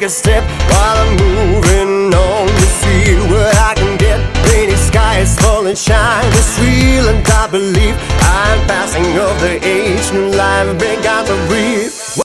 take a step while I'm moving on to see where I can get. Rainy skies falling, shine is real, and I believe I'm passing of the age. New life began to breathe.